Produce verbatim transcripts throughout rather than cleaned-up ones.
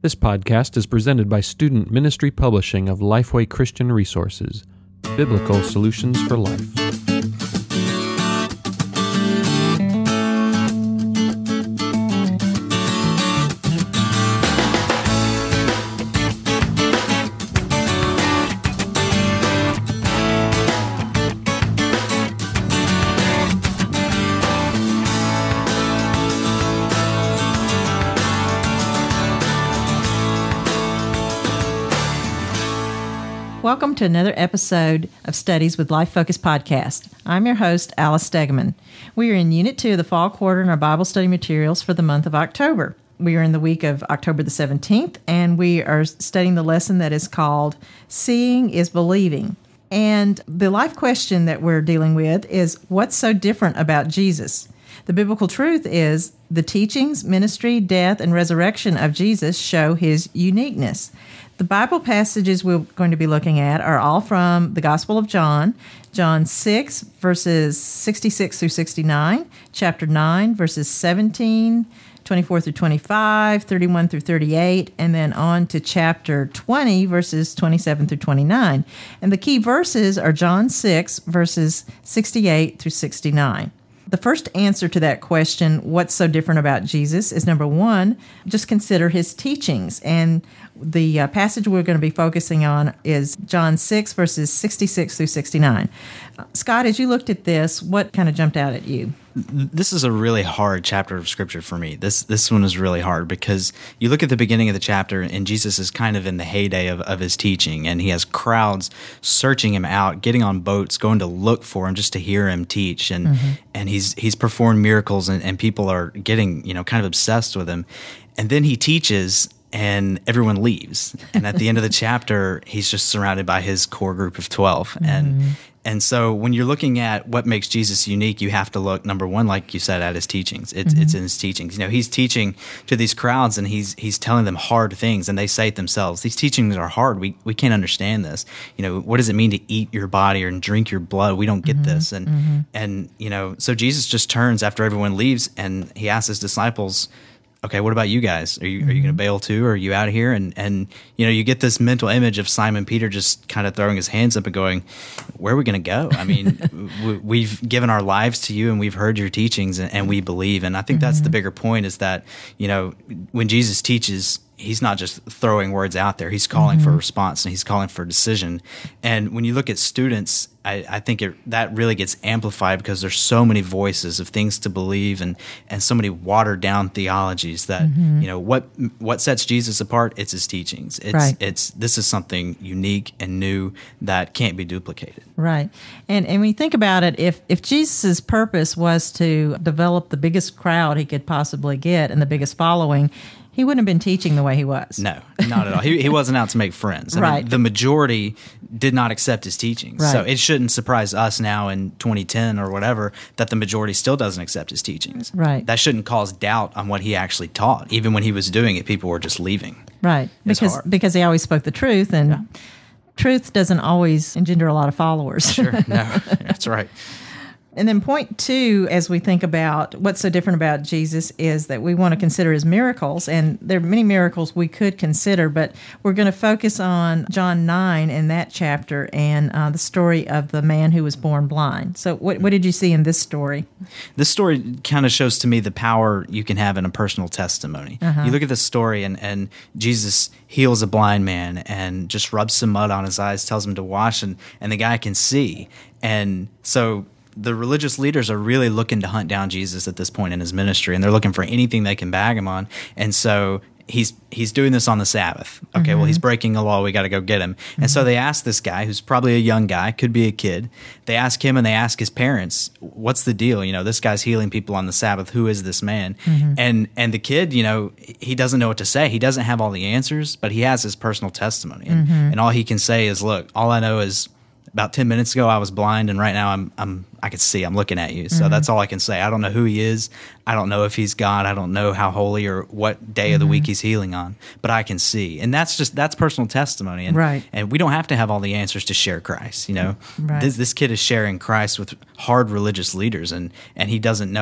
This podcast is presented by Student Ministry Publishing of Lifeway Christian Resources, Biblical Solutions for Life. Welcome to another episode of Studies with Life Focus Podcast. I'm your host, Alice Stegeman. We are in Unit two of the Fall Quarter in our Bible study materials for the month of October. We are in the week of October the seventeenth, and we are studying the lesson that is called Seeing is Believing. And the life question that we're dealing with is, what's so different about Jesus? The biblical truth is the teachings, ministry, death, and resurrection of Jesus show his uniqueness. The Bible passages we're going to be looking at are all from the Gospel of John, John six, verses sixty-six through sixty-nine, chapter nine, verses seventeen, twenty-four through twenty-five, thirty-one through thirty-eight, and then on to chapter twenty, verses twenty-seven through twenty-nine. And the key verses are John six, verses sixty-eight through sixty-nine. The first answer to that question, what's so different about Jesus, is number one, just consider his teachings. And the uh, passage we're going to be focusing on is John six, verses sixty-six through sixty-nine. Uh, Scott, as you looked at this, what kind of jumped out at you? This is a really hard chapter of Scripture for me. This this one is really hard because you look at the beginning of the chapter and Jesus is kind of in the heyday of, of his teaching, and he has crowds searching him out, getting on boats, going to look for him just to hear him teach, and mm-hmm. and he's he's performed miracles, and, and people are getting, you know, kind of obsessed with him. And then he teaches and everyone leaves. And at the end of the chapter, he's just surrounded by his core group of twelve. Mm-hmm. And and so when you're looking at what makes Jesus unique, you have to look, number one, like you said, at his teachings. It's mm-hmm. it's in his teachings. You know, he's teaching to these crowds, and he's he's telling them hard things, and they say it themselves, these teachings are hard. We we can't understand this. You know, what does it mean to eat your body or drink your blood? We don't get mm-hmm. this. And mm-hmm. and you know, so Jesus just turns after everyone leaves, and he asks his disciples, okay, what about you guys? Are you mm-hmm. are you going to bail too? Or are you out of here? And and you know, you get this mental image of Simon Peter just kind of throwing his hands up and going, where are we going to go? I mean, we, we've given our lives to you, and we've heard your teachings, and, and we believe. And I think mm-hmm. that's the bigger point, is that, you know, when Jesus teaches, he's not just throwing words out there. He's calling mm-hmm. for a response, and he's calling for a decision. And when you look at students, I, I think it, that really gets amplified because there's so many voices of things to believe, and, and so many watered down theologies that, mm-hmm. you know, what what sets Jesus apart? It's his teachings. It's right. it's this is something unique and new that can't be duplicated. Right. And and when you think about it, if if Jesus' purpose was to develop the biggest crowd he could possibly get and the biggest following, he wouldn't have been teaching the way he was. No, not at all. He, he wasn't out to make friends. I right. mean, the majority did not accept his teachings. Right. So it shouldn't surprise us now in twenty ten or whatever that the majority still doesn't accept his teachings. Right. That shouldn't cause doubt on what he actually taught. Even when he was doing it, people were just leaving. Right. It's because hard. because he always spoke the truth, and yeah. truth doesn't always engender a lot of followers. Sure. No, that's right. And then point two, as we think about what's so different about Jesus, is that we want to consider his miracles. And there are many miracles we could consider, but we're going to focus on John nine in that chapter and uh, the story of the man who was born blind. So what, what did you see in this story? This story kind of shows to me the power you can have in a personal testimony. Uh-huh. You look at this story, and, and Jesus heals a blind man and just rubs some mud on his eyes, tells him to wash, and, and the guy can see. And so the religious leaders are really looking to hunt down Jesus at this point in his ministry, and they're looking for anything they can bag him on. And so he's he's doing this on the Sabbath. Okay, mm-hmm. well, he's breaking the law. We got to go get him. Mm-hmm. And so they ask this guy, who's probably a young guy, could be a kid. They ask him, and they ask his parents, what's the deal? You know, this guy's healing people on the Sabbath. Who is this man? Mm-hmm. And and the kid, you know, he doesn't know what to say. He doesn't have all the answers, but he has his personal testimony. And, mm-hmm. and all he can say is, look, all I know is about ten minutes ago I was blind, and right now I'm I'm I can see. I'm looking at you. So mm-hmm. that's all I can say. I don't know who he is. I don't know if he's God. I don't know how holy or what day mm-hmm. of the week he's healing on, but I can see. And that's just, that's personal testimony. And, right. and we don't have to have all the answers to share Christ. You know, right. this, this kid is sharing Christ with hard religious leaders, and, and he doesn't know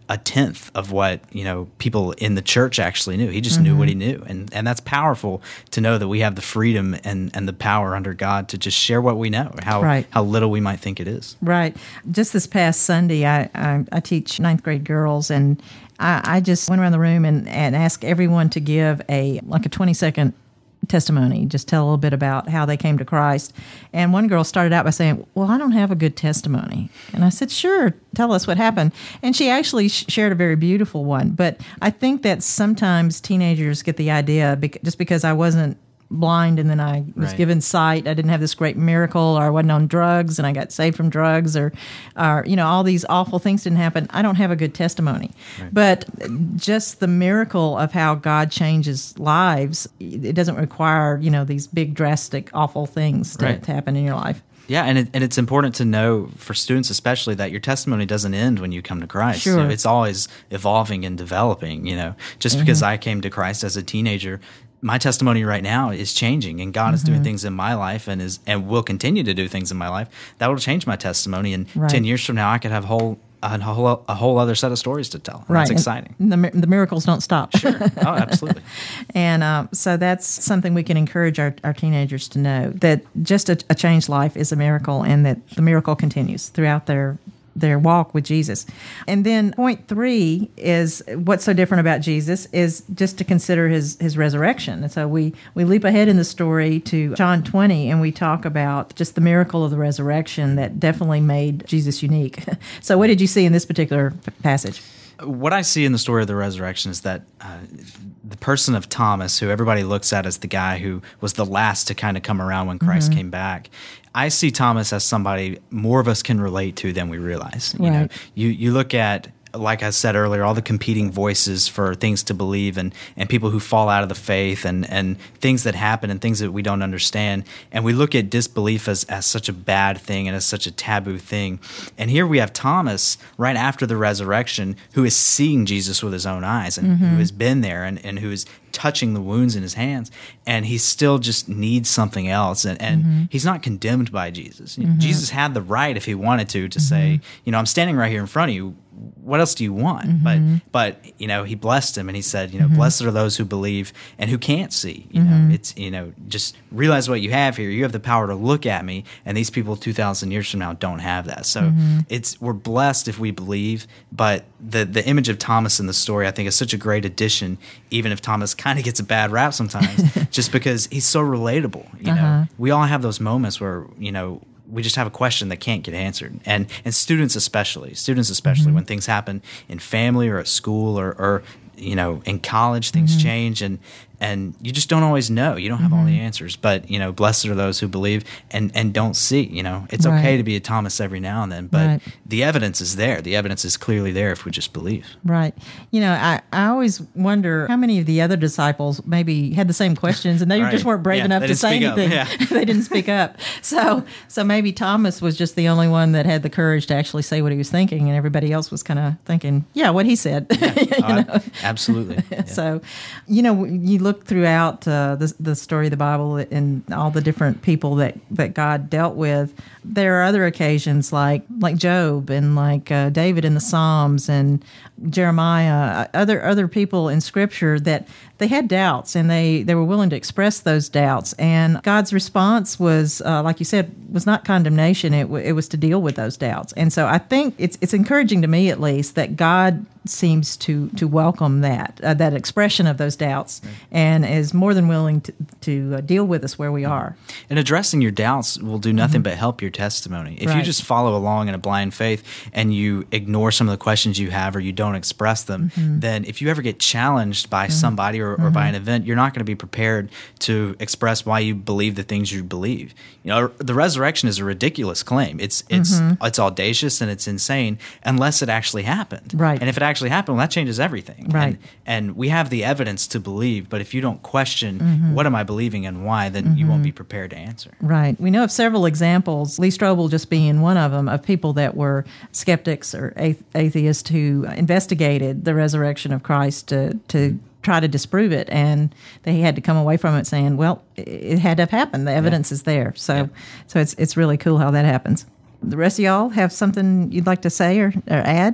a tenth of what, you know, people in the church actually knew. He just mm-hmm. knew what he knew. And and that's powerful to know that we have the freedom and, and the power under God to just share what we know, how right. how little we might think it is. Right. Just this past Sunday, I, I, I teach ninth grade girls, and I, I just went around the room and, and asked everyone to give a like a twenty-second testimony, just tell a little bit about how they came to Christ. And one girl started out by saying, well, I don't have a good testimony. And I said, sure, tell us what happened. And she actually sh- shared a very beautiful one. But I think that sometimes teenagers get the idea, bec- just because I wasn't blind and then I was right. given sight, I didn't have this great miracle, or I wasn't on drugs and I got saved from drugs, or, or you know, all these awful things didn't happen. I don't have a good testimony. Right. But just the miracle of how God changes lives, it doesn't require, you know, these big, drastic, awful things to, right. to happen in your life. Yeah, and it, and it's important to know, for students especially, that your testimony doesn't end when you come to Christ. Sure. You know, it's always evolving and developing, you know. Just mm-hmm. because I came to Christ as a teenager, my testimony right now is changing, and God mm-hmm. is doing things in my life and is and will continue to do things in my life that will change my testimony. And right. ten years from now, I could have whole a whole a whole other set of stories to tell. And right, that's exciting. And the the miracles don't stop. Sure, oh, absolutely. And uh, so that's something we can encourage our, our teenagers to know, that just a, a changed life is a miracle, and that the miracle continues throughout their their walk with Jesus. And then point three is what's so different about Jesus is just to consider his his resurrection. And so we, we leap ahead in the story to John twenty, and we talk about just the miracle of the resurrection that definitely made Jesus unique. So what did you see in this particular p- passage? What I see in the story of the resurrection is that uh, the person of Thomas, who everybody looks at as the guy who was the last to kind of come around when Christ mm-hmm. came back, I see Thomas as somebody more of us can relate to than we realize. You right. know, you you look at, like I said earlier, all the competing voices for things to believe, and, and people who fall out of the faith, and, and things that happen and things that we don't understand. And we look at disbelief as, as such a bad thing and as such a taboo thing. And here we have Thomas, right after the resurrection, who is seeing Jesus with his own eyes, and mm-hmm. who has been there, and, and who is touching the wounds in his hands, and he still just needs something else, and, and mm-hmm. he's not condemned by Jesus. Mm-hmm. Jesus had the right, if he wanted to, to mm-hmm. say, you know, I'm standing right here in front of you, what else do you want? Mm-hmm. But, but you know, he blessed him, and he said, you know, mm-hmm. blessed are those who believe and who can't see. You mm-hmm. know, it's, you know, just realize what you have here. You have the power to look at me, and these people two thousand years from now don't have that. So mm-hmm. it's, we're blessed if we believe, but the the image of Thomas in the story, I think, is such a great addition, even if Thomas kind of gets a bad rap sometimes, just because he's so relatable. You uh-huh. know, we all have those moments where, you know, we just have a question that can't get answered. And and students especially, students especially, mm-hmm. when things happen in family or at school or, or you know, in college, things mm-hmm. change, and and you just don't always know. You don't have mm-hmm. all the answers. But, you know, blessed are those who believe and, and don't see. You know, it's right. okay to be a Thomas every now and then, but right. the evidence is there. The evidence is clearly there if we just believe. Right. You know, I, I always wonder how many of the other disciples maybe had the same questions, and they right. just weren't brave yeah, enough to say anything. Yeah. They didn't speak up. So so maybe Thomas was just the only one that had the courage to actually say what he was thinking, and everybody else was kind of thinking, yeah, what he said. Yeah. you oh, know? Absolutely. Yeah. So, you know, you look throughout uh, the, the story of the Bible and all the different people that, that God dealt with. There are other occasions like like Job and like uh, David in the Psalms and Jeremiah, other other people in Scripture that they had doubts, and they, they were willing to express those doubts. And God's response was, uh, like you said, was not condemnation. It, w- it was to deal with those doubts. And so I think it's it's encouraging to me, at least, that God seems to to welcome that uh, that expression of those doubts, right. and is more than willing to, to uh, deal with us where we are. And addressing your doubts will do nothing mm-hmm. but help your testimony. If right. you just follow along in a blind faith and you ignore some of the questions you have, or you don't express them, mm-hmm. then if you ever get challenged by mm-hmm. somebody or, or mm-hmm. by an event, you're not going to be prepared to express why you believe the things you believe. You know, the resurrection is a ridiculous claim. It's it's mm-hmm. it's audacious and it's insane unless it actually happened. Right. And if it actually happened, well, that changes everything. Right. And, and we have the evidence to believe, but if you don't question mm-hmm. what am I believing and why, then mm-hmm. you won't be prepared to answer. Right. We know of several examples, Lee Strobel just being one of them, of people that were skeptics or atheists who investigated the resurrection of Christ to, to try to disprove it, and they had to come away from it saying, well, it had to have happened. The evidence yeah. is there. So yeah. so it's it's really cool how that happens. The rest of y'all have something you'd like to say or, or add?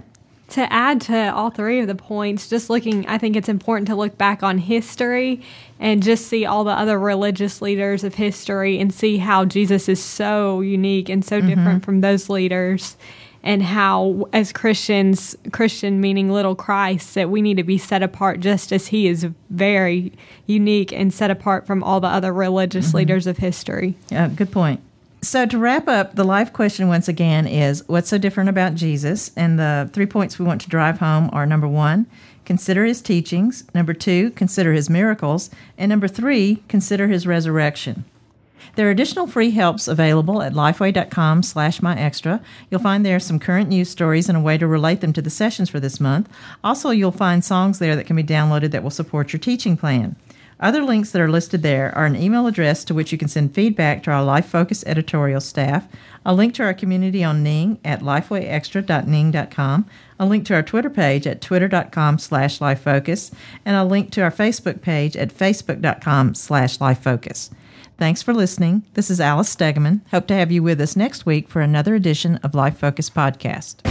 to add to all three of the points, just looking, I think it's important to look back on history and just see all the other religious leaders of history and see how Jesus is so unique and so mm-hmm. different from those leaders, and how as Christians, Christian meaning little Christ, that we need to be set apart just as he is very unique and set apart from all the other religious mm-hmm. leaders of history. Yeah, good point. So to wrap up, the life question once again is, what's so different about Jesus? And the three points we want to drive home are, number one, consider his teachings. Number two, consider his miracles. And number three, consider his resurrection. There are additional free helps available at lifeway.com slash myextra. You'll find there some current news stories and a way to relate them to the sessions for this month. Also, you'll find songs there that can be downloaded that will support your teaching plan. Other links that are listed there are an email address to which you can send feedback to our Life Focus editorial staff, a link to our community on Ning at lifewayextra dot ning dot com, a link to our Twitter page at twitter.com slash lifefocus, and a link to our Facebook page at facebook.com slash lifefocus. Thanks for listening. This is Alice Stegeman. Hope to have you with us next week for another edition of Life Focus Podcast.